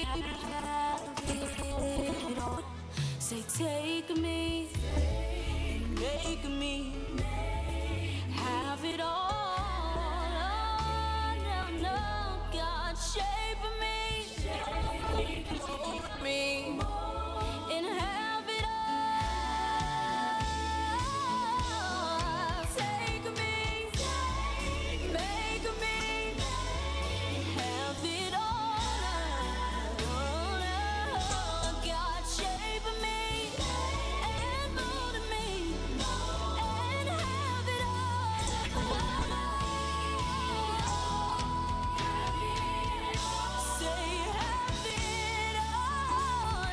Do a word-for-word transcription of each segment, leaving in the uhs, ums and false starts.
Say, take me, make me have it all. Oh, no, no, God, shape me, mold me, and have it all. Take me, make me have it all. God, shape me and mold me and have it all. Say, have it all.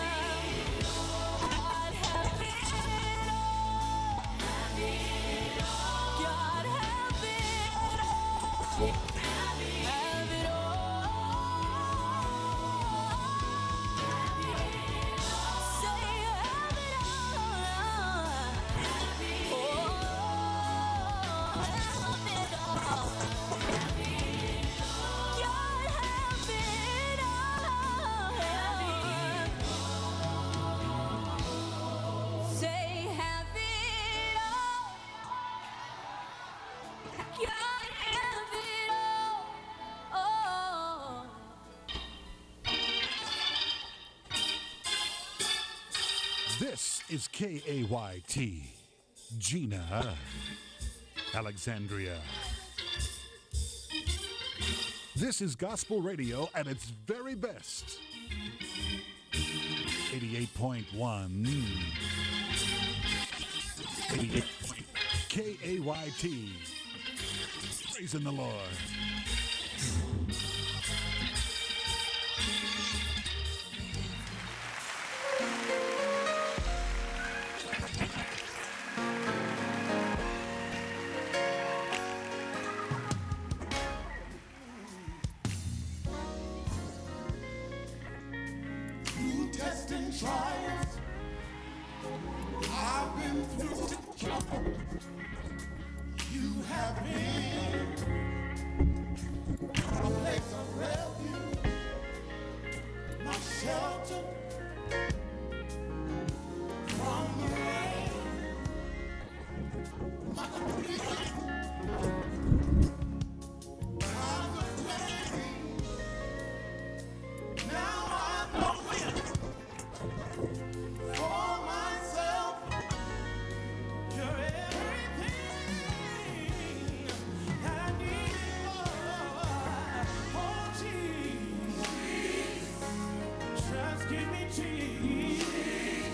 God, have it all. God, have it all. Have it all. Say, have it all. Oh, have it all. God, have it all. Say, have it all. God, have it all. Oh. This is K A Y T, Gina, Alexandria. This is gospel radio at its very best. eighty-eight point one. eighty-eight. K A Y T. Praising the Lord. Through tests and trials, I've been through trouble. You have been a place of refuge, my shelter from the rain, my completion, times of pain. Now I know for myself, you're everything I need. Oh, Jesus, just give me Jesus,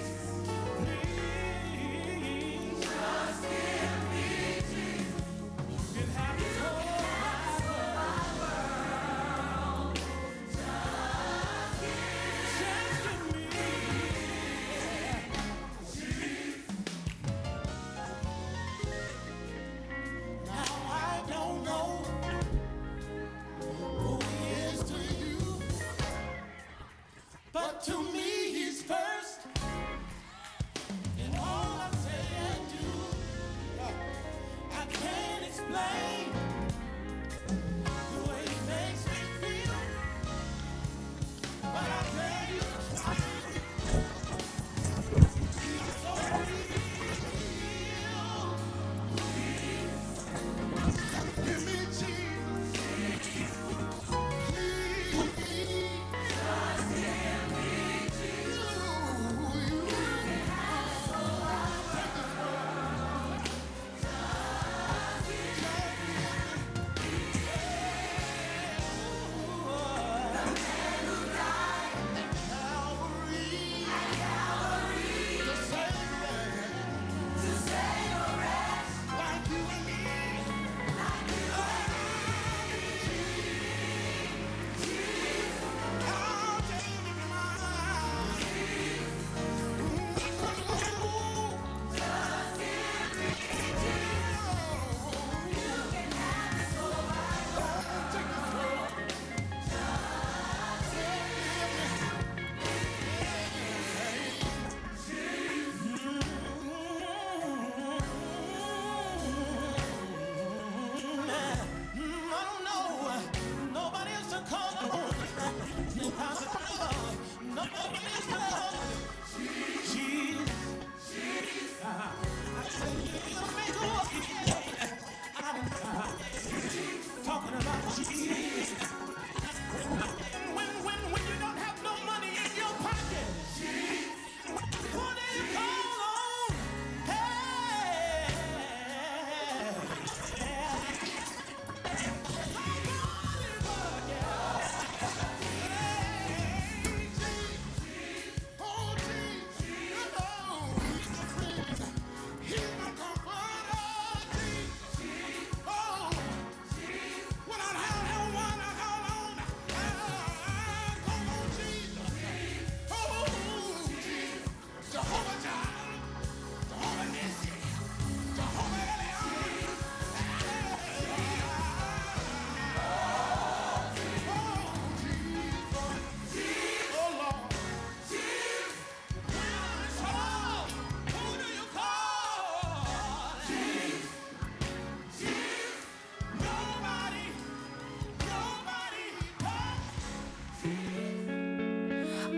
please. Just give me Jesus. You can have this whole world. Just give me. Now I don't know who he is to you, but to me he's first in all I say and do. I can't explain the way he makes me feel, but I tell you, he's so real. Give me Jesus, please.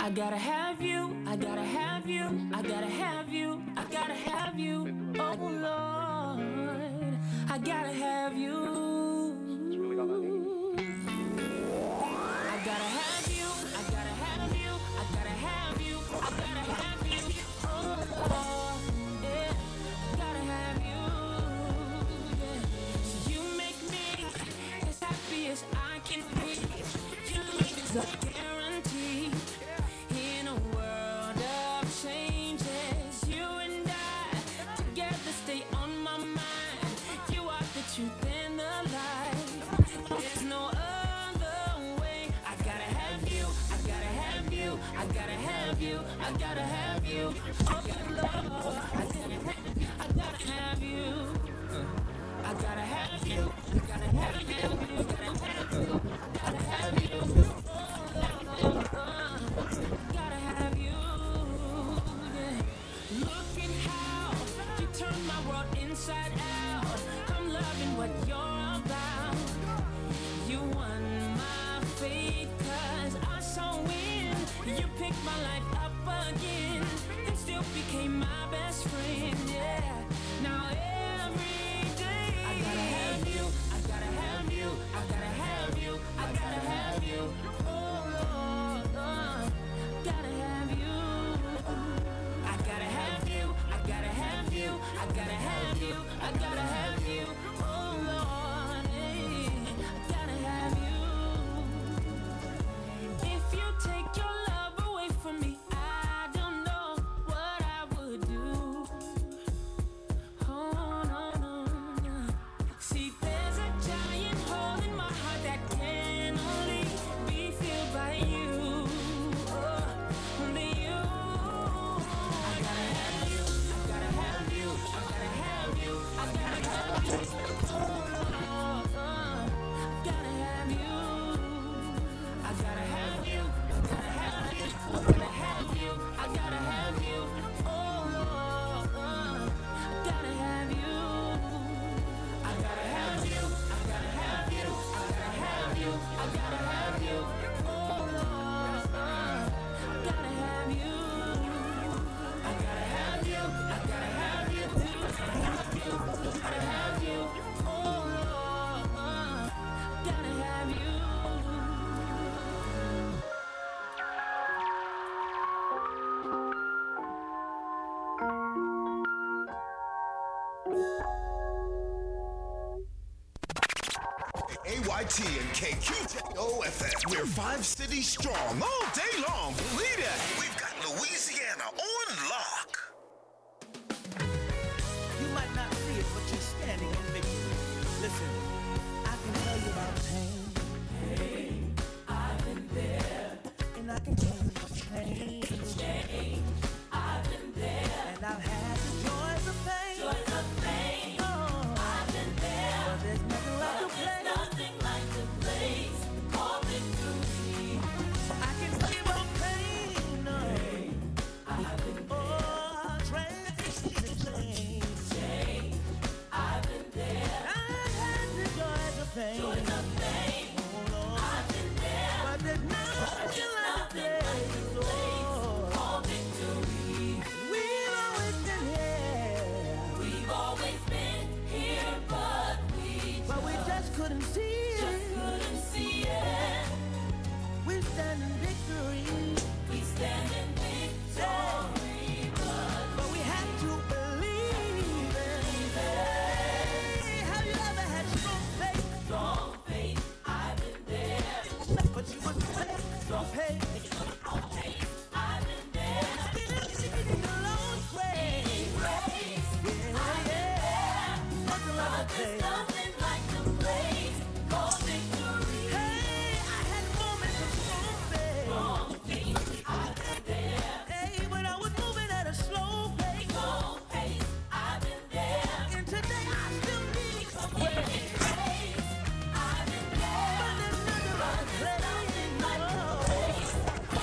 I gotta have you, I gotta have you, I gotta have you, I gotta have you. Oh Lord, I gotta have you. I gotta have you, I gotta have you, I gotta have you, I gotta have you. Oh Lord, yeah, gotta have you. Yeah. So you make me as happy as I can be. You is a guarantee in a world of changes. You and I together stay on my mind. You are the truth and the light. There's no other way. I gotta have you. I gotta have you. I gotta have you. I gotta have you. Oh Lord, I gotta have you. I gotta have you. I gotta have you. I gotta have you. I gotta have you. Gotta have you. Gotta have you. Yeah. Look at how you turn my world inside out. I'm loving what you're about. You won my faith 'cause I saw win. You picked my life up again and still became my best friend. Yeah. Now every day I gotta have you. I gotta have you. I gotta have you. I gotta have you. Oh Lord, Lord, gotta have you. I gotta have you. I gotta have you. I gotta have you. I gotta have you. Oh Lord, hey, I gotta have you. If you take your love away from me, I don't know what I would do. Oh no, no, no. See, there's a giant hole in my heart that can only be filled by you. Oh, only you. I gotta have you. I gotta have you. I gotta have you. I gotta have you. Oh Lord, uh, gotta have you. I gotta have you. I gotta have you. I gotta have you. I gotta have you. Oh Lord, uh, gotta have you. I gotta have you. I gotta have you. I gotta have you. I gotta have you. Oh Lord, uh, gotta have you. I gotta have you. I gotta have you. I gotta have you. Gotta have you. Oh Lord, uh, gotta have you. A Y T and K Q J O F M. We're five cities strong all day long. Believe that. We've got Louisiana on lock. You might not see it, but you're standing in victory. Listen, I can tell you about pain. Pain, I've been there. And I can tell you about change. Change, I've been there. And I've had the joys of pain. Joys of pain, oh, I've been there. But there's nothing like the place. Nothing like the place called victory. I can tell you about pain. No. Pain, I've been there. Oh, change, change. I've been there. I've had the joys of pain. Joys of pain. Oh, Lord. I've been there. But there's nothing like the place called victory. We've always been here. We've always been here, but we but we just couldn't see it. Just couldn't see it. We stand in victory. We stand in victory, but but we have to believe it. Hey, have you ever had strong faith? Strong faith, I've been there. But you wouldn't say strong faith. Strong faith, I've been there. In the Lord's grace, yeah, yeah. Nothing like the place. Nothing like the place called victory. Hey, I had moments of strong faith. Strong faith, I've been there. Hey, but I was moving at a slow pace. Slow pace, I've been there. And today I still need some grace. I've been there. But there's nothing like the place.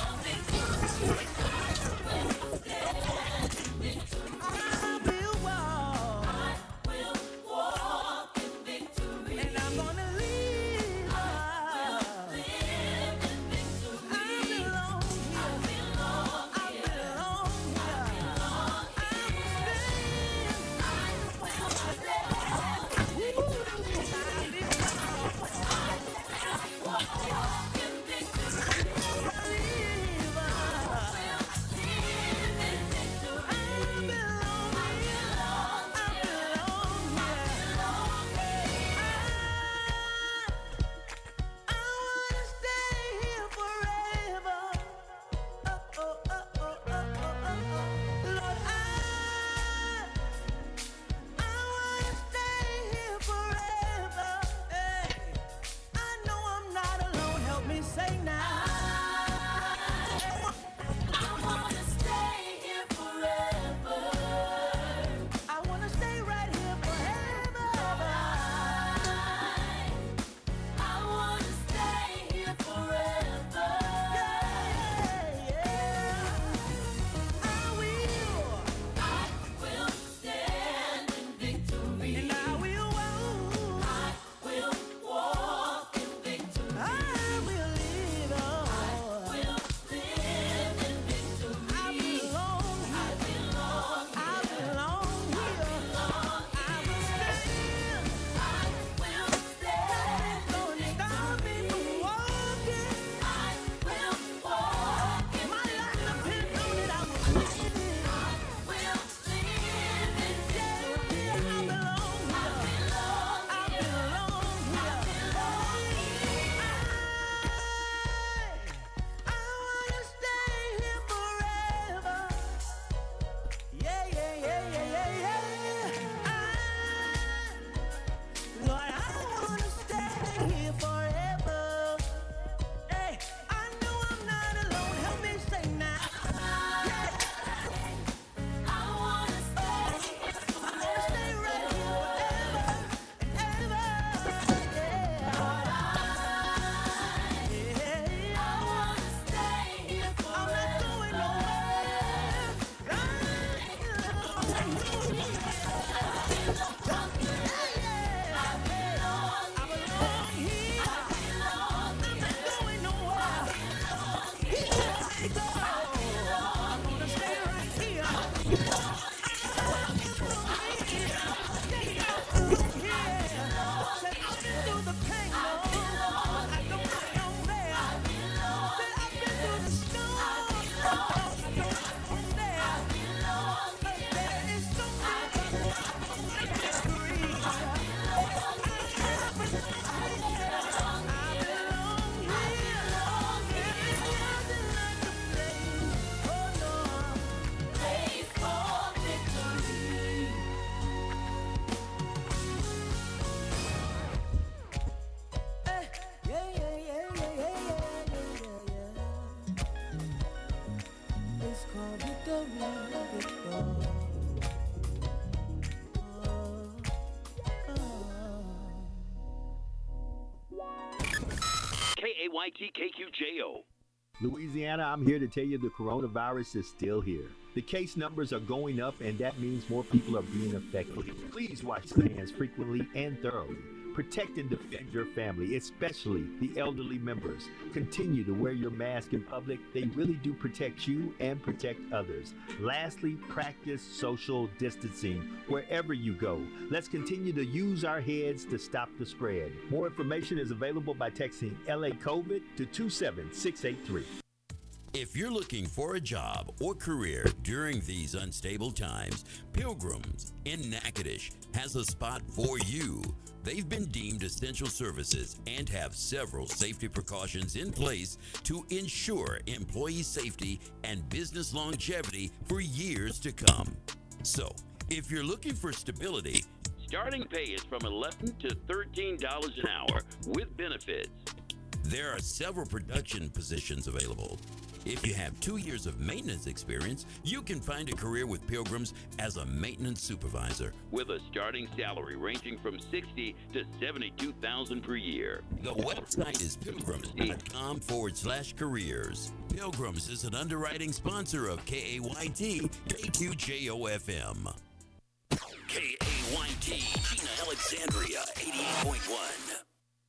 Y T K Q J O. Louisiana, I'm here to tell you the coronavirus is still here. The case numbers are going up, and that means more people are being affected. Please wash your hands frequently and thoroughly. Protect and defend your family, especially the elderly members. Continue to wear your mask in public. They really do protect you and protect others. Lastly, practice social distancing wherever you go. Let's continue to use our heads to stop the spread. More information is available by texting L A COVID to two seven six eight three. If you're looking for a job or career during these unstable times, Pilgrims in Natchitoches has a spot for you. They've been deemed essential services and have several safety precautions in place to ensure employee safety and business longevity for years to come. So, if you're looking for stability, Starting pay is from eleven to thirteen dollars an hour with benefits. there are several production positions available. If you have two years of maintenance experience, you can find a career with Pilgrims as a maintenance supervisor. With a starting salary ranging from sixty to seventy-two thousand per year. The website is pilgrims.com forward slash careers. Pilgrims is an underwriting sponsor of K A Y T K Q J O F M. K A Y T, Gina Alexandria, eighty-eight point one.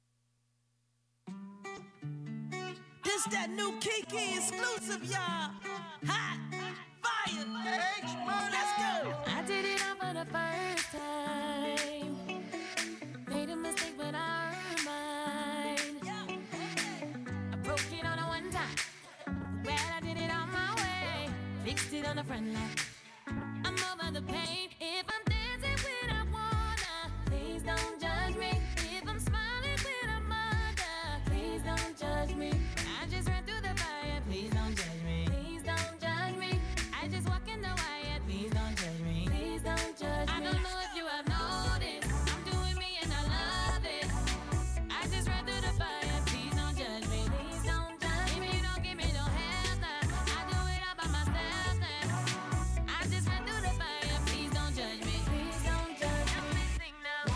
This that new Kiki exclusive, y'all. Hot, fire, let's go. I did it all for the first time. Made a mistake, but I earned mine. I broke it on a one time. Glad I did it on my way. Fixed it on the front line. I'm over the pain. If I'm dancing when I wanna, please don't judge me. If I'm smiling when I'm under, please don't judge me. I just ran through the fire, please don't judge me. Please don't judge me. I just walk in the wire, please don't judge me. Please don't judge me. I don't know if you have noticed, I'm doing me and I love it. I just ran through the fire, please don't judge me. Please don't judge me. Give me, don't give me no help now. I do it all by myself now. I just ran through the fire, please don't judge me. Please don't judge me. I'm missing now.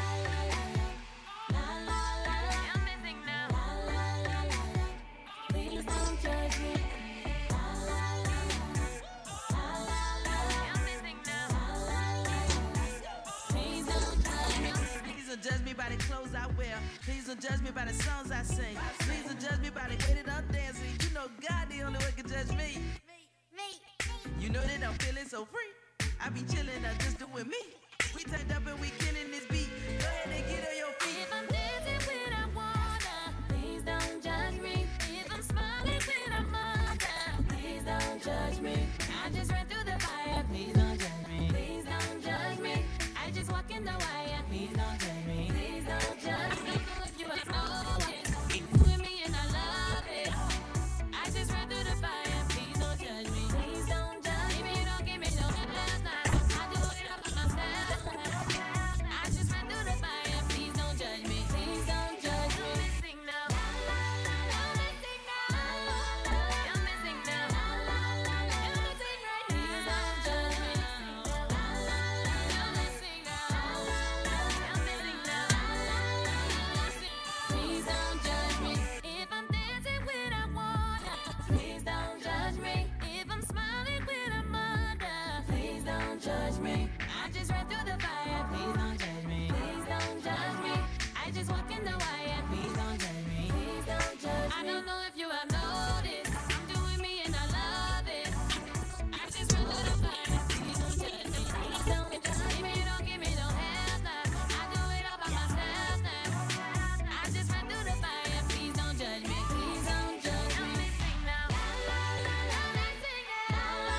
La la la la. I'm missing now. La la la la. Please don't judge me. La la la la. La la la. I'm missing now. La la la. Please don't judge me. Please don't judge me by the clothes I wear. Please don't judge me by the songs I sing. Please don't judge me by the way that I'm dancing. You know God the only one can judge me. You know that I'm feeling so free. I be chilling, I'm just doing me. We turned up and we killing this beat. Go ahead and get on your feet. If I'm dancing when I wanna, please don't judge me. If I'm smiling when I'm under, please don't judge me. I just ran through the fire, please don't judge me. Please don't judge me. I just walk in the wire, please don't judge me. Please don't judge me. If you don't know it, with me and I love it. I just ran through the fire, please don't judge me. Please don't judge me. You don't give me no help now. I do it all by myself. I just ran through the fire, please don't judge me. Please don't judge me. I'm missing now. I'm missing now. I'm missing now. I'm missing right now. Please don't judge me. I'm missing now. I'm missing now. Please don't judge me. If I'm dancing when I wanna, please don't judge me. If I'm smiling when I'm under, please don't judge me. I just ran through the fire, please don't judge me. Please don't judge me. I just walk in the wire, please don't judge me. Please don't judge me. I don't know if you have noticed, I'm doing me and I love it. I just ran through the fire, please don't judge me. Please don't judge me. You don't give me no help now. I do it all by myself now. I just ran through the fire, please don't judge me. Please don't judge me. I'm missing now. I'm missing now.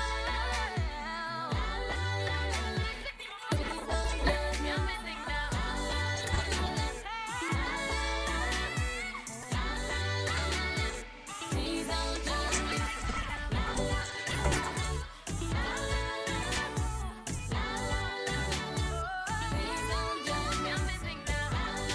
Please don't judge me. I'm missing now. Please don't judge me. Please don't judge me. I'm missing now.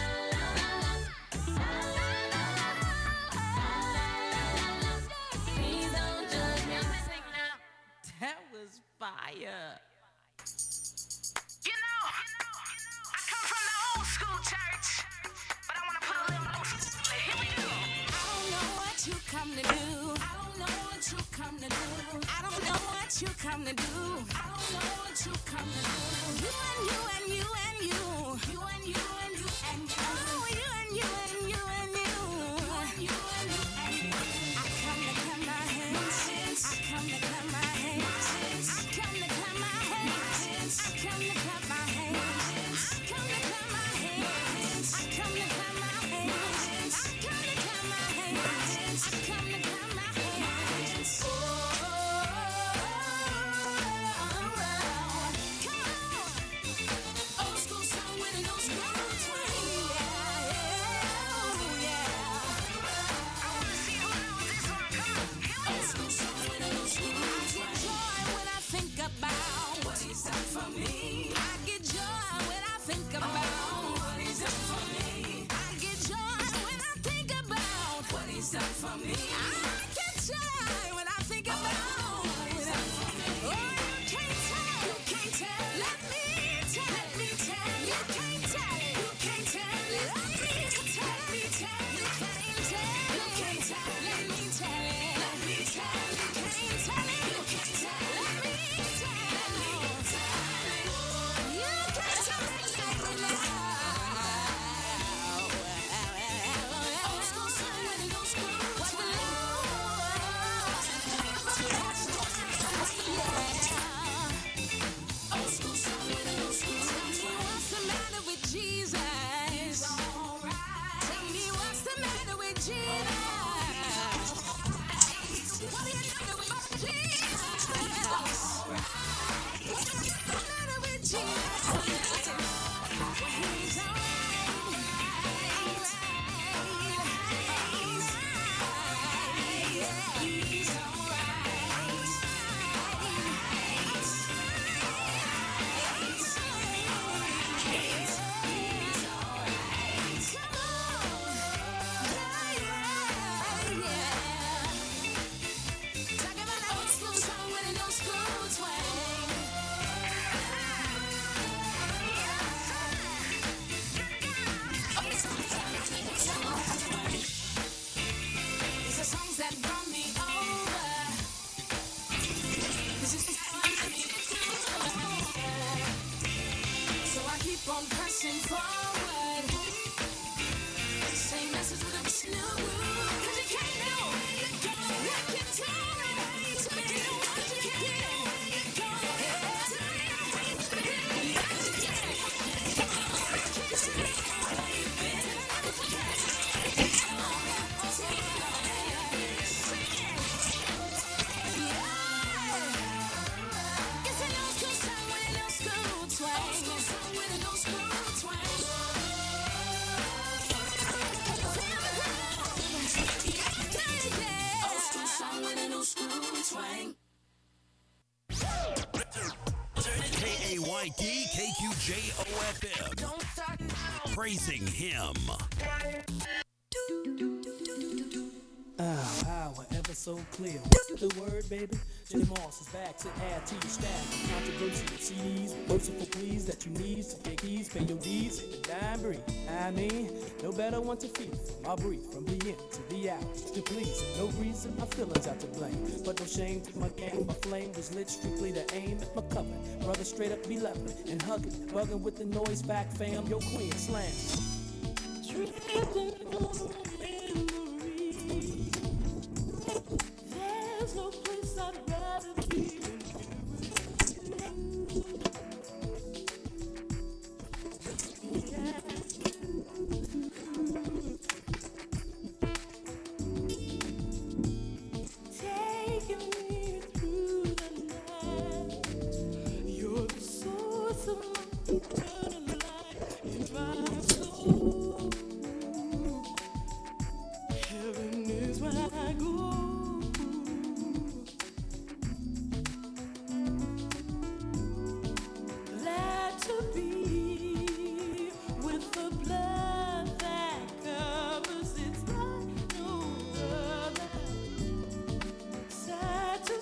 Please don't judge me. I'm missing now. That was fire. You know, I come from the old school church, but I want to put a little more. Here we go. I don't know come to do. I don't know what you come to do. I don't know what you come to do. I don't know what you come to do. You and you and you and you. You and you and you and you. Oh, you and you and you and you. You and you and you and you. I come to clap my hands. I come to clap my hands. I come to clap my hands. I come to clap my hands. I come to clap my hands. I come to clap my hands. I come to clap my hands. I come to clap my hands. Oh, come on. Old school song with an old school twang. Yeah, yeah, yeah. I wanna see who knows this one. Come on. Old school song with an old school twang. I get joy when I think about what he's done for me. I get joy when I think about what he's done for me. I get joy when I think about what he's done for me. I get joy when I think about what he's done for me. Oh, you can't tell, you can't tell. Let me tell, let me tell. You can't tell, you can't tell. Let me tell, let me tell. You can't tell, you can't tell. Let me tell, let me tell. You can't tell, you can't tell. Let me tell, let me tell. You can't tell me like me now. Old school song with an old school twang. Old school song with an old school twang. What's the matter with Jesus? He's alright. Tell me what's the matter with Jesus? What do you know about Jesus? What's the matter with Jesus? He's talking about an old school song with an old school twang. These are songs that run me over. This is so I keep on pressing forward. Same message with a slew. 'Cause you can't know where you're going. You can tell me to me what you can. It's an old school song with an old school twang. Old school song with an old school twang. Old school song with an old school twang. K A Y T K Q J O F M. Don't start now. Praising him. Oh, how ever so clear. The word, baby. Jenny Moss is back to add to your stack. Controversy of C Ds, merciful pleas that you need. So take keys, pay your deeds, and die and breathe. I mean, no better one to feed. I'll breathe from the in to the out. To please, no reason my feelings out to blame. But no shame to my game. My flame was lit strictly to aim at my coven. Brother straight up be loving and hugging. Bugging with the noise back, fam. Yo, queen slam. There's no place I'd rather be than taking me through the night. You're the source of my eternal life. You drive so heaven is where I go. Glad to be with the blood that covers its like no other. Sad to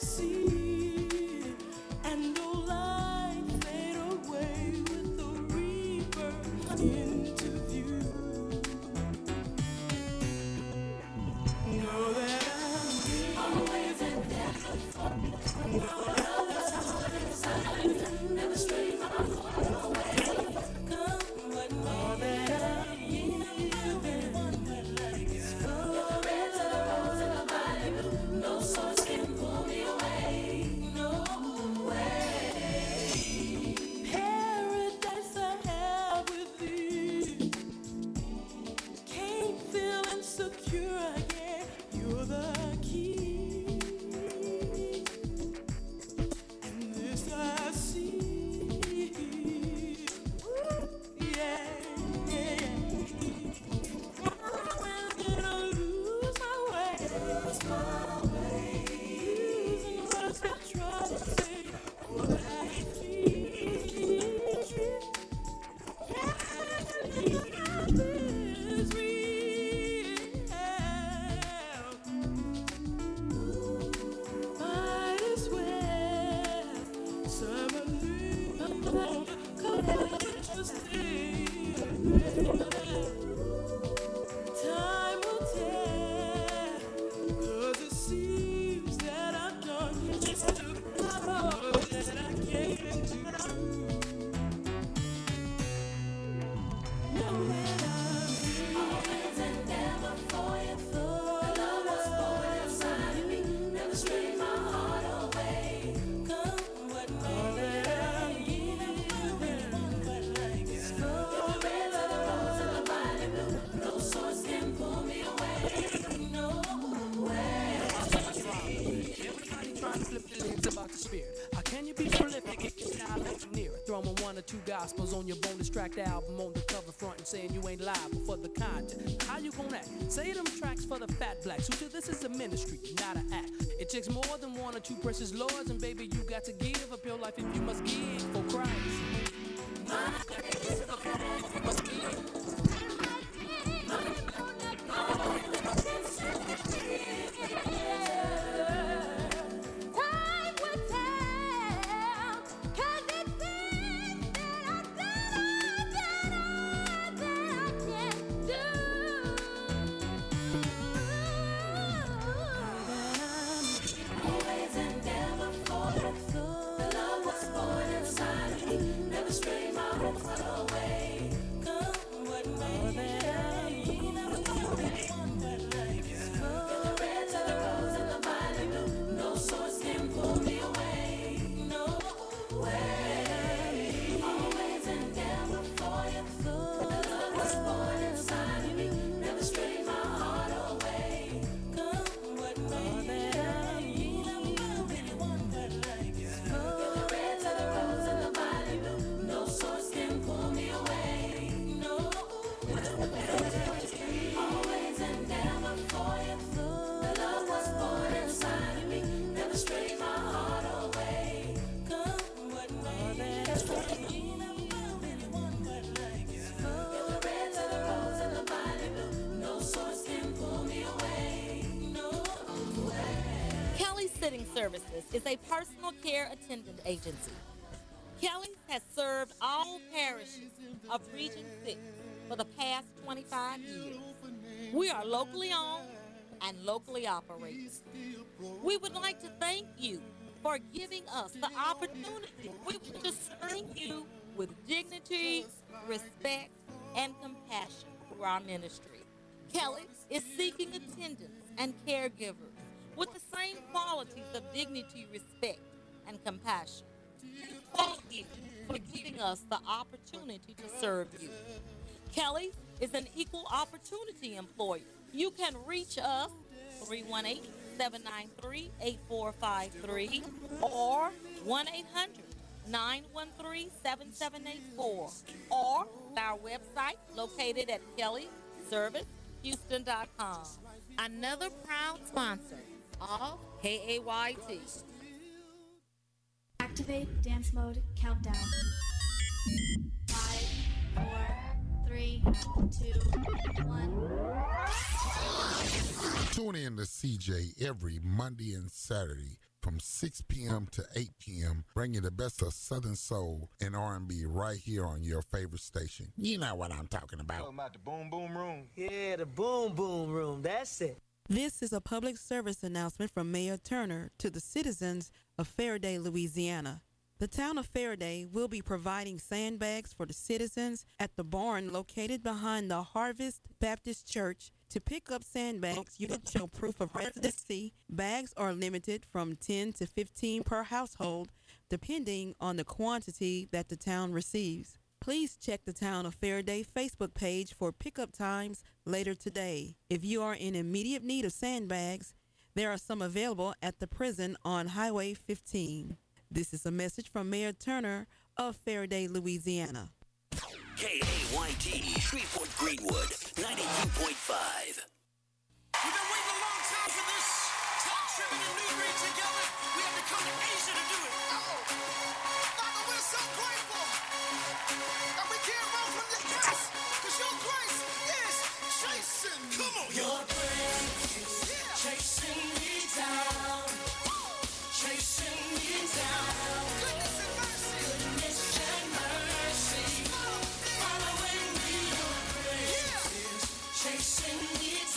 one or two gospels on your bonus tracked album on the cover front and saying you ain't liable for the content. How you gonna act? Say them tracks for the fat blacks who till this is a ministry, not an act. It takes more than one or two precious lords, and baby, you got to give up your life if you must give for Christ. Must give. Services is a personal care attendant agency. Kelly's has served all parishes of Region six for the past twenty-five years. We are locally owned and locally operated. We would like to thank you for giving us the opportunity. We would just serve you with dignity, respect, and compassion through our ministry. Kelly is seeking attendants and caregivers with the same qualities of dignity, respect, and compassion. Thank you for giving us the opportunity to serve you. Kelly is an equal opportunity employer. You can reach us three one eight, seven nine three, eight four five three or one eight hundred, nine one three, seven seven eight four or our website located at kelly service houston dot com. Another proud sponsor of K A Y T. Activate dance mode countdown. Five, four, three, two, one. Tune in to C J every Monday and Saturday from six p.m. to eight p.m., bringing the best of Southern Soul and R and B right here on your favorite station. You know what I'm talking about. Talking about the Boom Boom Room. Yeah, the Boom Boom Room. That's it. This is a public service announcement from Mayor Turner to the citizens of Faraday, Louisiana. The town of Faraday will be providing sandbags for the citizens at the barn located behind the Harvest Baptist Church. To pick up sandbags, you can show proof of residency. Bags are limited from ten to fifteen per household, depending on the quantity that the town receives. Please check the Town of Faraday Facebook page for pickup times later today. If you are in immediate need of sandbags, there are some available at the prison on Highway fifteen. This is a message from Mayor Turner of Faraday, Louisiana. K A Y T, Shreveport Greenwood, ninety-two point five. We've been waiting a long time for this. Todd Tribbett and New Breed together. We had to come to Asia to do it. Oh, Father, we're so grateful that we can't run from your grace, because your grace is chasing. Come on, your grace is chasing me down, chasing me down. Goodness and mercy, goodness and mercy, following me. Your grace is chasing me down.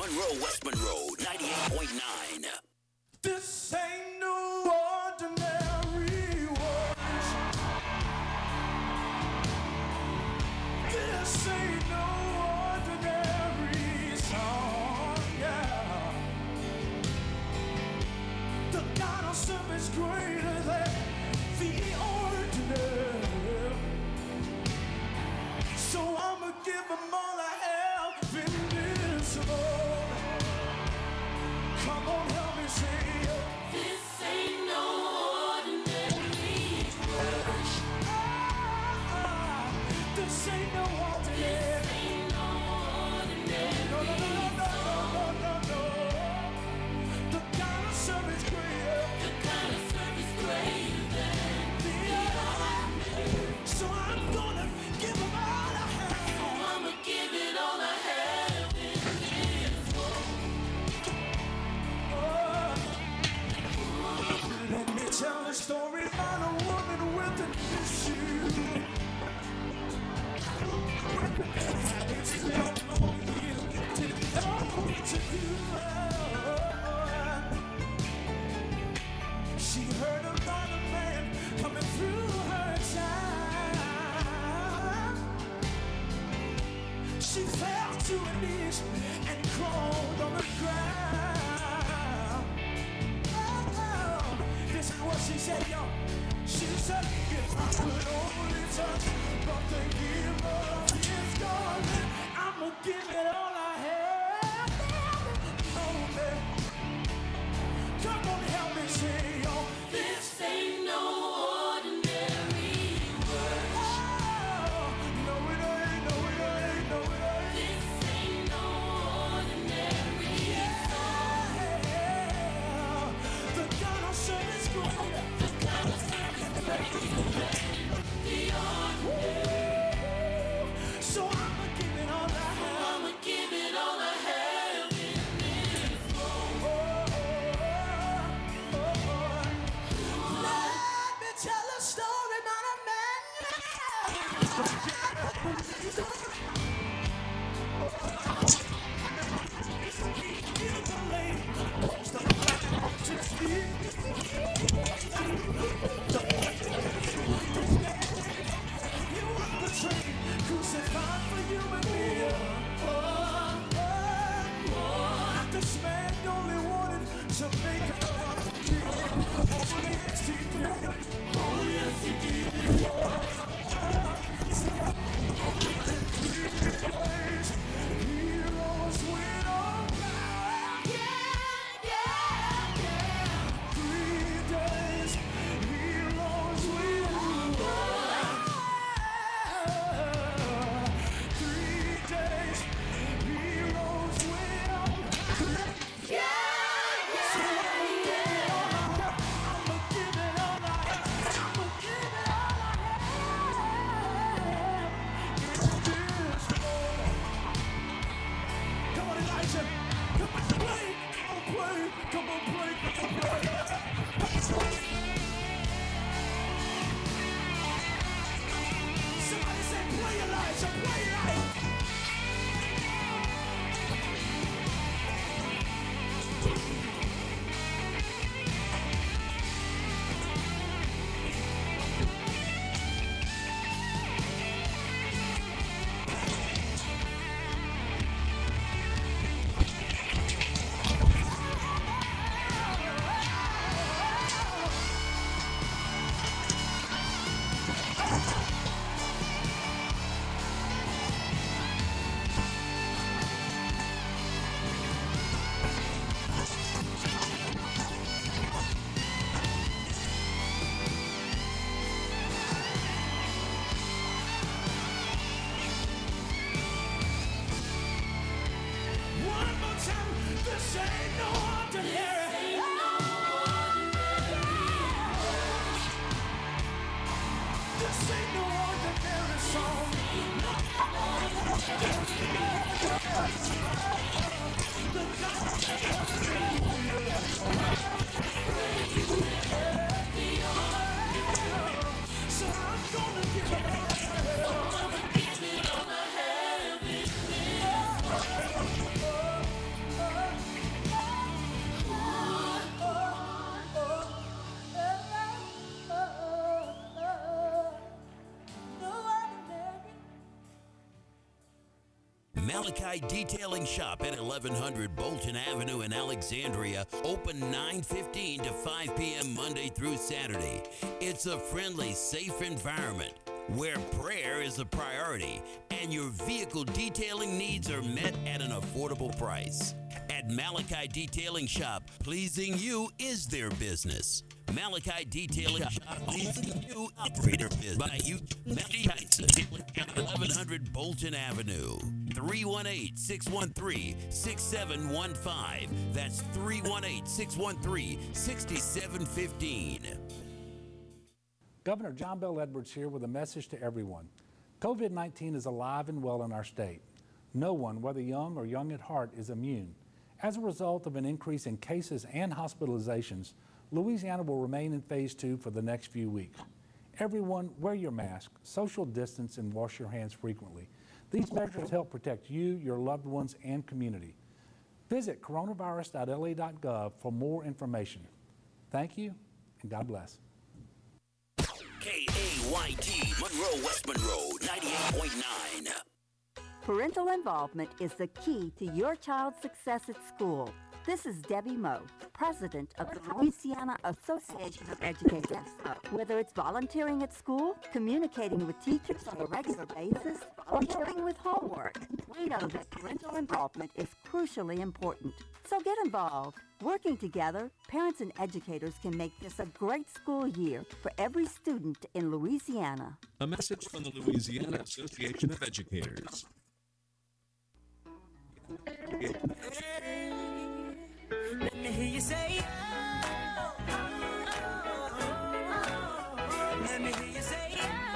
Monroe, West Monroe, ninety-eight point nine. This ain't no ordinary words. This ain't no ordinary song, yeah. The God of serve is greater than the ordinary. So I'ma give him all I have in this world. Come on, help me say it. This ain't no ordinary words. Ah, this ain't no ordinary. This ain't no ordinary. No, no, no, no, no, no, no, no. The kind of service greater. The kind of service greater than the ordinary. So I'm gonna give him all I have. So I'ma give it all I have in this world. Let me tell a story about a woman with an issue. It's been long years to know what to do. She heard about a man coming through her town. She fell to her knees and crawled on the ground. This is what she said, yo. She said, if I could only touch but the hem of his garment, I'ma give it all I have. Oh, man. Come on, help me say, yo. This ain't no ordinary word. Oh, no, it ain't, no, it ain't, no, it ain't. This ain't no ordinary song. The God of service greater. The God of service greater. The ordinary. So I'ma give it all I have. I'ma give it all I have in this world. Oh, oh, oh, oh. Let me tell a story about a man. Crucified for you and me. Oh, oh, oh. This man only wanted to make a oh, yes, he did. Oh, yes, he did. Heroes win all power. Yeah, yeah, yeah. Three days, heroes win all power. Three days, heroes win all power. Yeah, yeah, so I'ma give it all I have. I'ma give it all I have. I'ma give it all I have. It's this world. Come on, Elijah. Come on, play. Come on, play. Come on, play. Come on, play. Somebody say, play, Elijah. Play, Elijah. One more time. This ain't no ordinary. This ain't no ordinary song. The God so I'm gonna give it all I have. I'm gonna give it all I have in this. Oh, oh, Malachi Detailing Shop at eleven hundred Bolton Avenue in Alexandria, open nine fifteen to five p.m. Monday through Saturday. It's a friendly, safe environment where prayer is a priority and your vehicle detailing needs are met at an affordable price. At Malachi Detailing Shop, pleasing you is their business. Malachi Detailing Shop, pleasing you, operator business. By you, eleven hundred Bolton Avenue. three one eight, six one three, six seven one five. That's three one eight, six one three, six seven one five. Governor John Bell Edwards here with a message to everyone. COVID nineteen is alive and well in our state. No one, whether young or young at heart, is immune. As a result of an increase in cases and hospitalizations, Louisiana will remain in phase two for the next few weeks. Everyone, wear your mask, social distance, and wash your hands frequently. These measures help protect you, your loved ones, and community. Visit coronavirus dot L A dot gov for more information. Thank you, and God bless. K A Y T, Monroe, West Monroe, ninety-eight point nine. Parental involvement is the key to your child's success at school. This is Debbie Moe, president of the Louisiana Association of Educators. Whether it's volunteering at school, communicating with teachers on a regular basis, volunteering with homework, we know that parental involvement is crucially important. So get involved. Working together, parents and educators can make this a great school year for every student in Louisiana. A message from the Louisiana Association of Educators. Let me hear you say, oh, oh, oh, oh. Let me hear you say,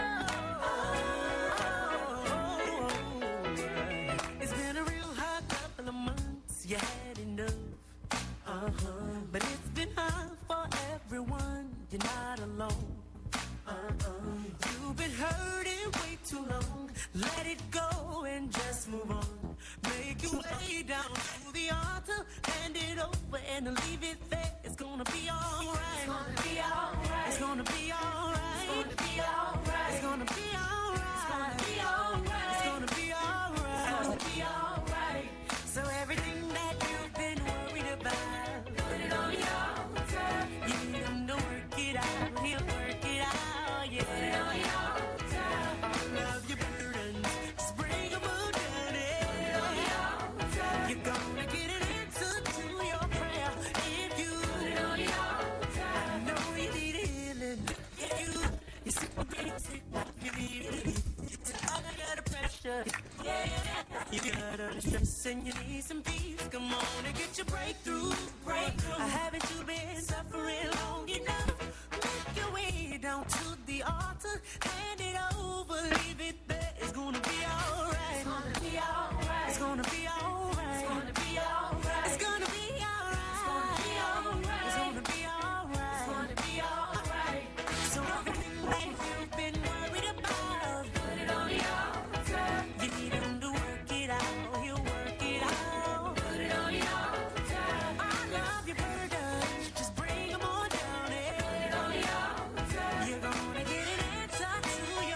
oh, oh, oh. It's been a real hard couple of months, you had enough, uh-huh. But it's been hard for everyone, you're not alone, uh-uh. You've been hurting way too long, let it go and just move on. Make your way down to the altar, hand it over and leave it there. It's gonna be alright. It's gonna be alright. It's gonna be alright. It's gonna be alright. It's gonna be alright. It's gonna be alright. It's gonna be alright. It's gonna be alright. So everything that you've been worried about, put it on the altar. You need him to work it out. He'll work it out. Yeah. Put it on the altar. All of your burdens, just bring them all down. You're gonna get an answer to your prayer if you put it on the altar. I know you need healing. If you, you see what I'm sick, you need it. I got a pressure. Yeah, you got a stress and you need some peace. Come on and get your breakthrough. Breakthrough. Haven't you been suffering long enough? Make your way down to the altar. Hand it over, leave it there. It's gonna be alright. It's gonna be alright. It's gonna be alright. It's gonna be alright. It's gonna be alright. It's gonna be alright. It's gonna be alright. So everything that you've been worried about, put it on the altar. You need him to work it out. He'll work it out. Put it on the altar. All of your burdens, just bring them on down. Put it on the altar. You're gonna get an answer to your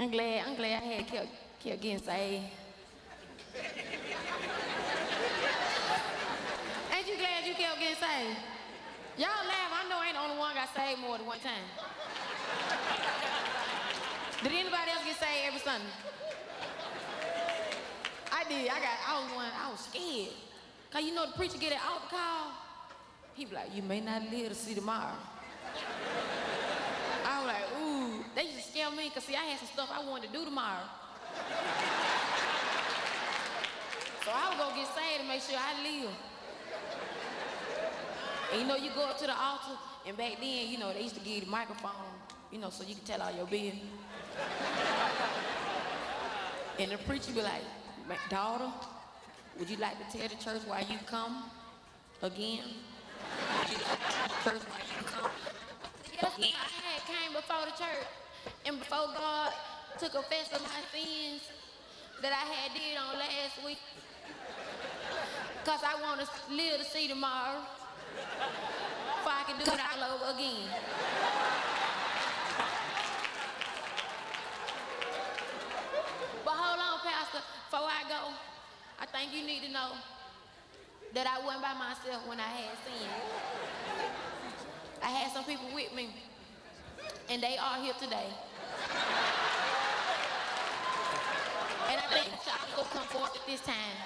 I'm glad, I'm glad I had kept, kept getting saved. Ain't you glad you kept getting saved? Y'all laugh, I know I ain't the only one got saved more than one time. Did anybody else get saved every Sunday? I did, I got, I was one, I was scared. Cause you know the preacher get an altar call, he be like, you may not live to see tomorrow. I was like, ooh, they used to scare me, cause see, I had some stuff I wanted to do tomorrow. So I was gonna get saved to make sure I live. And you know, you go up to the altar, and back then, you know, they used to give you the microphone, you know, so you can tell all your business. And the preacher be like, daughter, would you like to tell the church why you come again? Would you like to tell the church why you come again? I had came before the church, and before God took offense of my sins that I had did on last week, cause I want to live to see tomorrow, so I can do it all over again. But hold on, Pastor, before I go, I think you need to know that I wasn't by myself when I had sin. I had some people with me, and they are here today. And I think y'all will come forth at this time.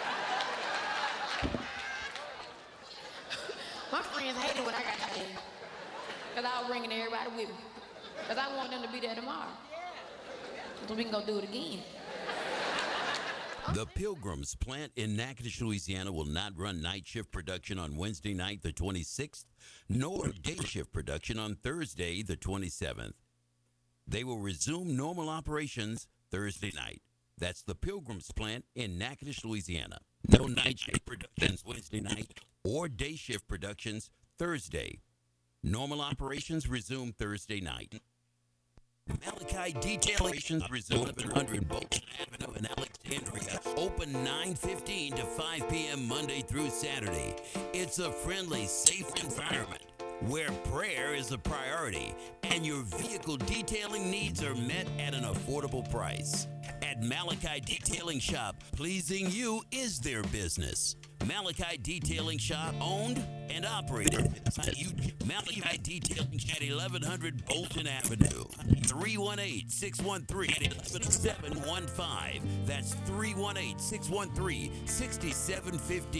My friends hated when I got out there, because I was bringing everybody with me, because I want them to be there tomorrow, so we can go do it again. The Pilgrims plant in Natchitoches, Louisiana will not run night shift production on Wednesday night, the twenty-sixth, nor day shift production on Thursday, the twenty-seventh. They will resume normal operations Thursday night. That's the Pilgrims plant in Natchitoches, Louisiana. No night shift productions Wednesday night or day shift productions Thursday. Normal operations resume Thursday night. Malachi Detailations resume eleven hundred Bolton Avenue in Alexandria. Open nine fifteen to five p.m. Monday through Saturday. It's a friendly, safe environment where prayer is a priority and your vehicle detailing needs are met at an affordable price. At Malachi Detailing Shop, pleasing you is their business. Malachi Detailing Shop, owned and operated. Malachi Detailing at eleven hundred Bolton Avenue. three one eight, six one three, seven one five. That's three one eight, six one three, six seven one five.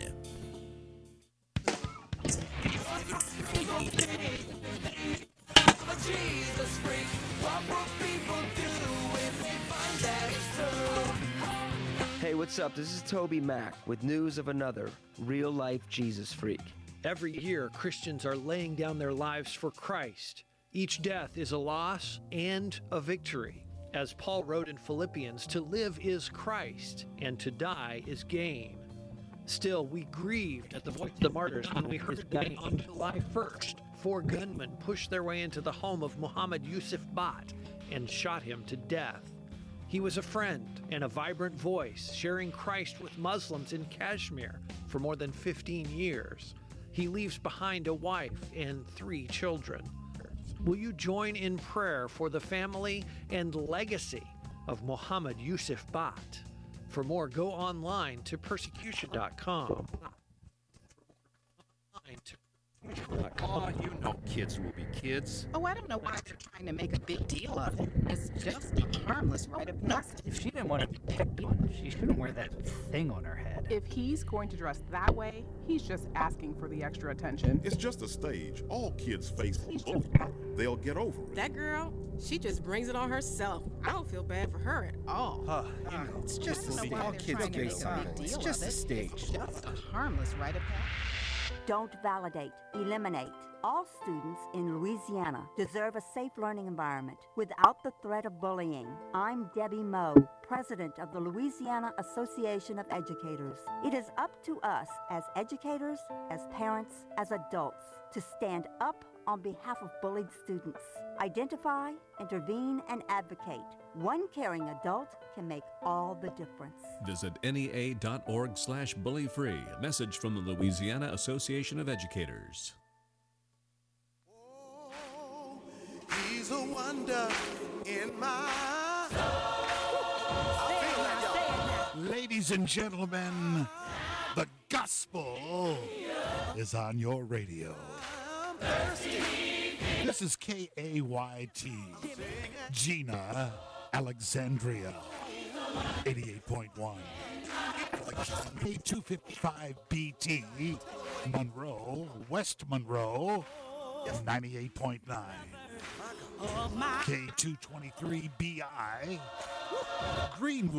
Jesus freak, what will people do when they find that it's true? Hey, what's up? This is Toby Mack with news of another real-life Jesus freak. Every year, Christians are laying down their lives for Christ. Each death is a loss and a victory. As Paul wrote in Philippians, to live is Christ, and to die is gain. Still, we grieved at the voice of the martyrs when we heard that on July first, four gunmen pushed their way into the home of Muhammad Yusuf Bhat and shot him to death. He was a friend and a vibrant voice, sharing Christ with Muslims in Kashmir for more than fifteen years. He leaves behind a wife and three children. Will you join in prayer for the family and legacy of Muhammad Yusuf Bhat? For more, go online to persecution dot com. Oh, you know kids will be kids. Oh, I don't know why they're trying to make a big deal of it. It's just a harmless rite of passage. If she didn't want to be picked on, she shouldn't wear that thing on her head. If he's going to dress that way, he's just asking for the extra attention. It's just a stage. All kids face bullying. They'll get over it. That girl, she just brings it on herself. I don't feel bad for her at all. Huh, you know, it's just a stage. All kids get signs. It's just a stage. It's just a harmless rite of passage. Don't validate, eliminate. All students in Louisiana deserve a safe learning environment without the threat of bullying. I'm Debbie Moe, president of the Louisiana Association of Educators. It is up to us as educators, as parents, as adults to stand up on behalf of bullied students. Identify, intervene, and advocate. One caring adult can make all the difference. Visit N E A dot org slash bully free. A message from the Louisiana Association of Educators. He's a wonder in my Ladies and gentlemen, the gospel is on your radio. This is K A Y T, Gina, Alexandria, eighty-eight point one. K two fifty-five B T, Monroe, West Monroe, ninety-eight point nine. K two twenty-three B I, Greenwood.